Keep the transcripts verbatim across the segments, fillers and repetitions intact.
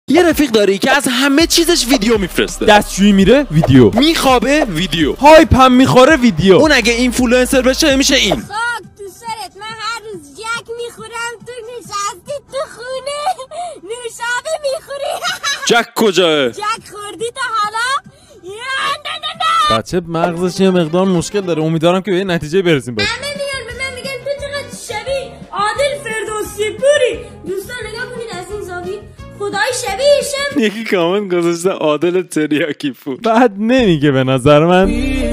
یه رفیق داری که از همه چیزش ویدیو میفرسته. دستشویی میره ویدیو، میخوابه ویدیو، هایپ هم میخوره ویدیو. اون اگه اینفلوئنسر بشه میشه این. خاک تو سرت، من هر روز جک میخورم، تو نشستی تو خونه نوشابه میخوری. جک کجاه؟ جک خوردی تا حالا؟ نه نه نه. بچه مغزش یه مقدار مشکل داره، امیدوارم که به یه نتیجه برسیم. باشه همه میگن به من، میگن تو چقدر شبیه عادل فردوسی پوری. دوستان نگاه کنید از این زاویه خدای شبیهشم. یکی کامنت گذاشته عادل تریاکی پور. بعد نمیگه به نظر من.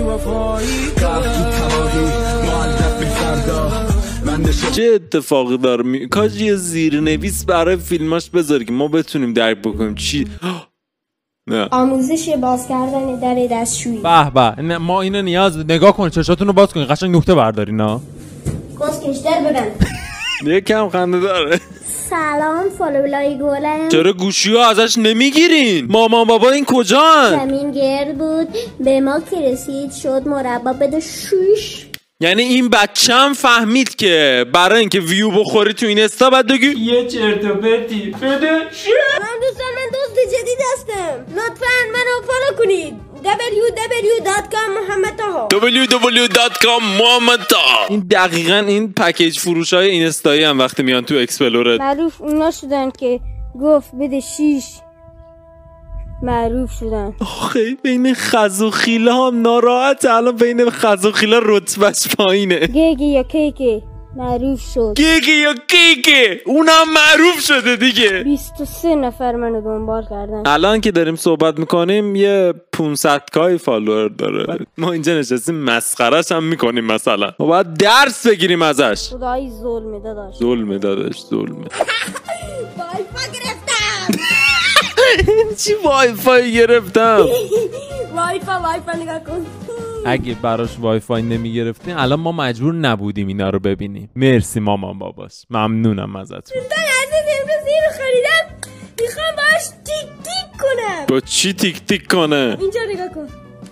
چه اتفاقی داره می... کاش یه زیرنویس برای فیلماش بذاری که ما بتونیم درک بکنیم چی. نه. آموزش باز کردن در دستشویی. به به، ما اینو نیاز نگاه کن، چشاتون رو باز کن، قشنگ نکته بردارین ها. کسکش در ببند. یه کم خنده داره. سلام فالولای گلم. چرا گوشی ها ازش نمیگیرین؟ مامان بابا این کجان؟ زمین گرد بود به ما که رسید شد مربا بده شوش. یعنی این بچم فهمید که برای اینکه ویو بخوری تو این استا باید بگی یه چرت و پرتی بده. من دوستان، من دوست جدید هستم، لطفاً منو فالو کنید. دبلیو دبلیو دات کام محمد طاها. دبلیو دبلیو دات کام محمد طاها. این دقیقاً این پکیج فروش های اینستایی هم وقتی میان تو اکسپلورت معروف اونا شدن که گفت بده شیش، معروف شدن. آخه بین خز و خیله هم ناراحت. الان بین خز و خیله رتبهش پایینه. گیگی یا کیکی معروف شد. گیگی یا کیکی اونم معروف شده دیگه. بیست و سه نفر منو دنبال کردن. الان که داریم صحبت میکنیم یه پانصد کای فالوور داره. ما اینجا نشستیم مسخرش هم میکنیم. مثلا ما باید درس بگیریم ازش. خدایی ظلمه داداش. ظلمه داداش ظلمه. وای فا گرفتم. چی وای فای گرفتم؟ وای فا وای فا نگاه کن. اگه براش وای فای نمی گرفتیم الان ما مجبور نبودیم اینا رو ببینیم. مرسی مامان باباش، ممنونم ازتون. دوستان عزیز، امروز اینو خریدم، میخوام باش تیک تیک کنم. با چی تیک تیک کنه؟ اینجا نگاه کن.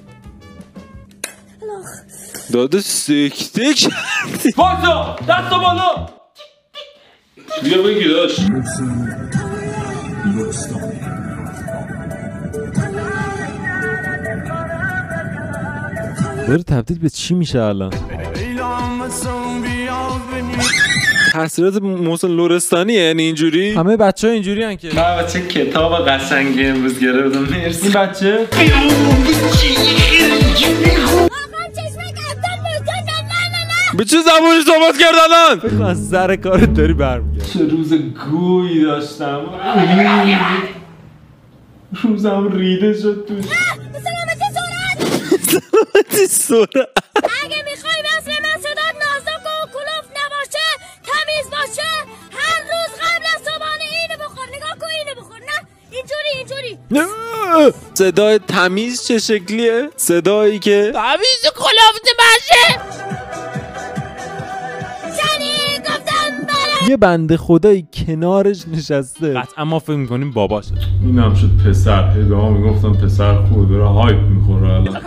الاخ داده سکته کردی. بازا دست بالا. بیا بگی داشت. داره تبدیل به چی میشه الان؟ تحصیلات محسن لرستانی یعنی اینجوری؟ همه بچه ها اینجوری هن که من بچه کتاب قشنگی امروز گرفتم. مرسی. این بچه به چه زبونی صحبت کرد الان؟ فکر کن از سر کارت داری برمیگردی. چه روز گویی داشتم. روزم ریده شد توش. سلامتی سرعت. سلامتی سرعت. اگه میخوای مثل من صدات نازک و کلوف نباشه، تمیز باشه، هر روز قبل از صبحانه اینو بخور. نگاه کن اینو بخور. نه اینجوری اینجوری. صدای تمیز چه شکلیه؟ صدایی که تمیز کلوف باشه. جانی گفتم برای یه بنده خدایی کنارش نشسته، قطعا ما فکر میکنیم باباشه. این هم شد پسر. هی به ما میگفتن پسر خوب داره هایپ میخوره. الان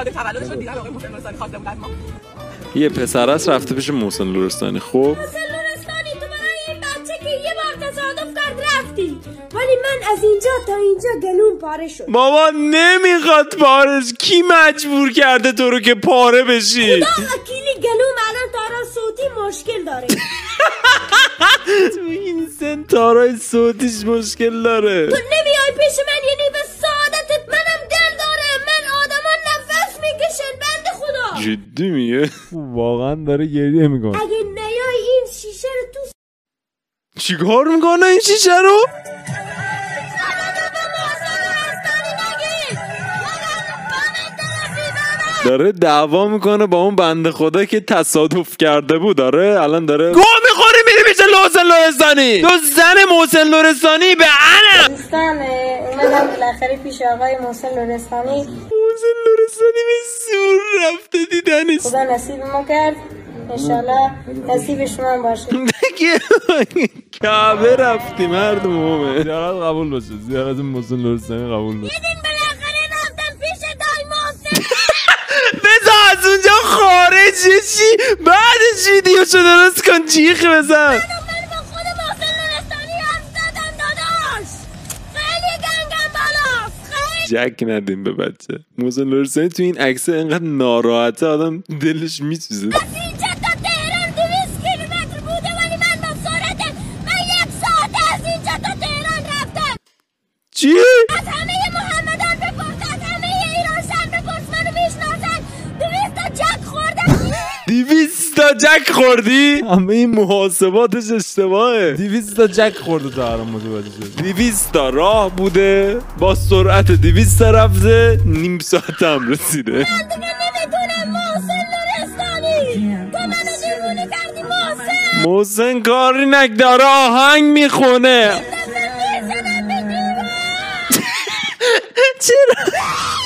یه پسر است رفته پیش محسن لرستانی. خب محسن لرستانی، تو برای این بچه که یه بار تصادف کرد رفتی، ولی من از اینجا تا اینجا گلوم پاره شد. بابا نمیخواد پارش. کی مجبور کرده تو رو که پاره بشی؟ خدا وکیلی گلوم الان تارا صوتی مشکل داره. تو این سن تارای صوتیش مشکل داره. تو نمیای پیش من یعنی به سعادتت منم دل داره. من آدما نفس میکشن بنده خدا. جدی میگه؟ واقعا داره گریه میکنه. اگه نیای این شیشه رو تو چیکار میکنه این شیشه رو؟ داره دعوا میکنه با اون بنده خدا که تصادف کرده بود. داره الان داره گوه میخوری میری میشه محسن لرستانی. تو زن محسن لرستانی به انا. دوستان اومدم بالاخره پیش آقای محسن لرستانی. محسن لرستانی به سور رفته دیدنش. خدا نصیب ما کرد، انشالله نصیب شما هم باشه. کعبه رفتی مرد مومه. زیارت قبول باشه، زیارت محسن لرستانی قبول باشه. دیدین بالاخره رفتم پیش دای محسن. بذار از اونجا خارج شی، بعدش ویدیوشو درست کن جیغ بزن. من با خود محسن لرستانی حرف زدم داداش. خیلی گنگ جک ندیم به بچه. محسن لرزانی تو این عکس اینقدر ناراحته آدم دلش میسوزه. از اینجا تا تهران دویست کیلومتر بوده ولی من با سرعت من یک ساعت از اینجا تا تهران رفتم. چی؟ از همه محمدان بپرس، از همه ایران شهر بپرس، منو میشناسن. دویست تا جک خوردم. دویست تا جک خوردی؟ همه این محاسباتش اشتباهه. دویست تا جک خورده تا الان متوجه شد. دویست تا راه بوده با سرعت دویست تا رفته نیم ساعت هم رسیده. من دیگه نمیتونم محسن لرستانی، تو منو دیوونه کردی محسن. محسن کاری نک داره آهنگ میخونه. میزنم به دیوار. چرا؟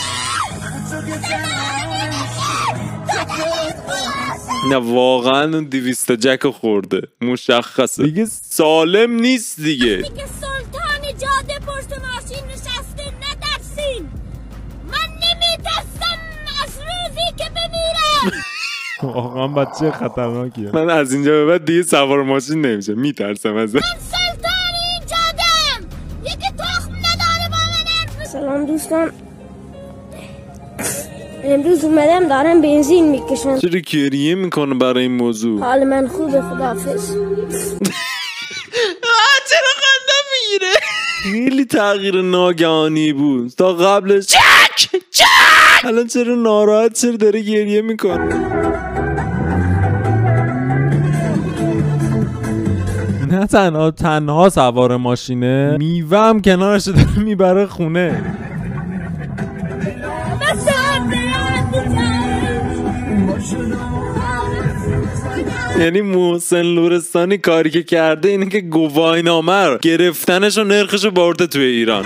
نه واقعا اون دویست تا جک خورده مشخصه دیگه، سالم نیست دیگه. که سلطان جاده پشت ماشین نشسته ندرسین. من نمیترسم از روزی که بمیرم. واقعا بچه خطرناکیه. من از اینجا به بعد دیگه سوار ماشین نمیشه، میترسم از من سلطان این جادم، یکی تخم نداره با من. سلام دوستان، امروز اومدم دارم بنزین میکشم. چرا گریه میکنه برای این موضوع؟ حال من خوبه خداحافظ. چرا خندم میگیره؟ خیلی تغییر ناگهانی بود. تا قبلش چک چک، الان چرا ناراحت، چرا داره گریه میکنه؟ نه تنها تنها سوار ماشینه، میوه هم کنارش داره میبره خونه. یعنی محسن لرستانی کاری که کرده اینه که گواهینامه رو گرفتنش و نرخش رو برده توی ایران.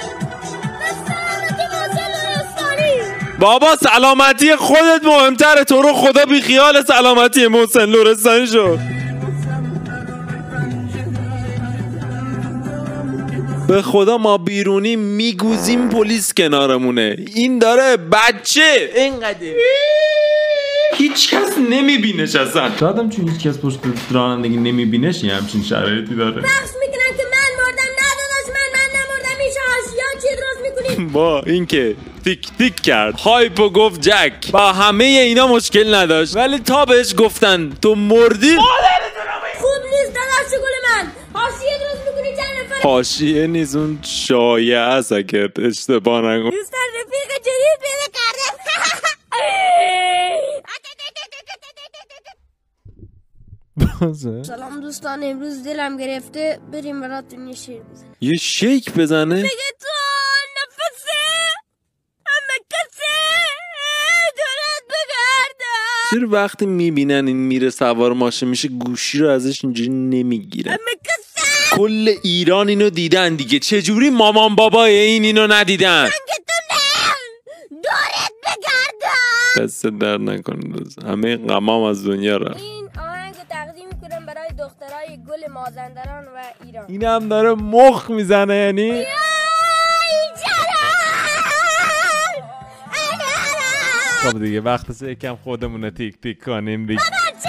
بابا سلامتی خودت مهمتره، تو رو خدا بی خیال سلامتی محسن لرستانی شد. به خدا ما بیرونی میگوزیم پلیس کنارمونه، این داره بچه اینقدر هیچ کس نمیبینش اصلا. شاید هم چون هیچ کس پشت رانندگی نمیبینش یه همچین شرایطی داره. بخش میکنن که من مردم، نه داداش من من نمردم. میشه حاشیه چی درست میکنید؟ با اینکه تیک تیک کرد هایپ و گفت جک، با همه اینا مشکل نداشت، ولی تا بهش گفتن تو مردی خوب نیست داداش گل من. حاشیه درست میکنی چند نفر؟ حاشیه نیست، اون شایعه است اگر اشتباه نکنم. دوستان رفیق جدید پیدا کردم. سلام دوستان، امروز دلم گرفته بریم براتون یه شیر بزنیم. یه شیک بزنه؟ دیگه تو نفسه همه کسه دارد بگردم. چرا وقتی میبینن این میره سوار ماشین میشه گوشی رو ازش اینجوری نمیگیرن؟ همه کسه کل ایران اینو دیدن دیگه، چجوری مامان بابای این اینو ندیدن؟ سنگتونه دارد بگردم. دست در نکن دوست، همه غمام از دنیا رفت. این آهنگ تقدیم میکنم برای دخترای گل مازندران و ایران. این هم داره مخ میزنه یعنی. ای جلال خب دیگه وقتش یکم خودمونه تیک تیک کنیم دیگه.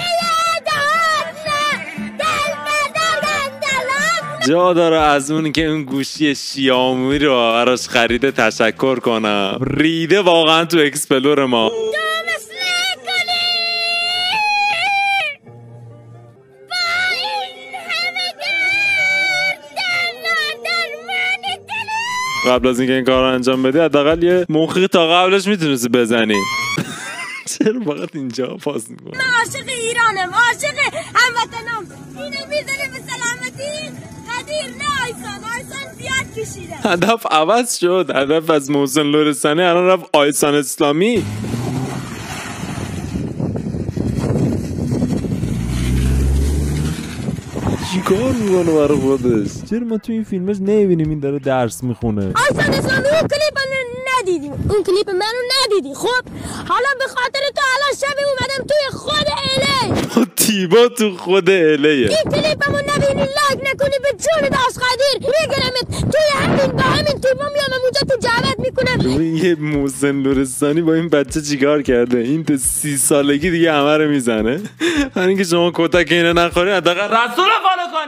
جا داره از اون که اون گوشی شیائومی رو براش خریده تشکر کنم، ریده واقعا تو اکسپلور ما. قبل از اینکه این کار رو انجام بدی حداقل یه موقعی تا قبلش میتونستی بزنی. چرا فقط اینجا پاس میکنم؟ من عاشق ایرانم، عاشق هموطنم. اینو میزنه به سلامتی قدیر. نه آیسان، آیسان زیاد کشیده. هدف عوض شد، هدف از محسن لرستانی الان رفت آیسان اسلامی. چیکار میکنه برای خودش؟ چرا ما تو این فیلمش نمیبینیم این داره درس میخونه؟ آیسان اسلامی اون کلیپ ندیدیم، اون کلیپ منو ندیدی. خب حالا به خاطر تو الان شب اومدم توی خود الی. تیبا تو خود الیه. این کلیپمو نبینی لایک نکنی به جون داش قدیر میگیرمت توی همین با همین تیبا میام اونجا تو جوت میکنم. یه محسن لرستانی با این بچه چیکار کرده؟ این تا سی سالگی دیگه همه رو میزنه. همین که شما کتک اینو نخوری حداقل رسول فالو کن.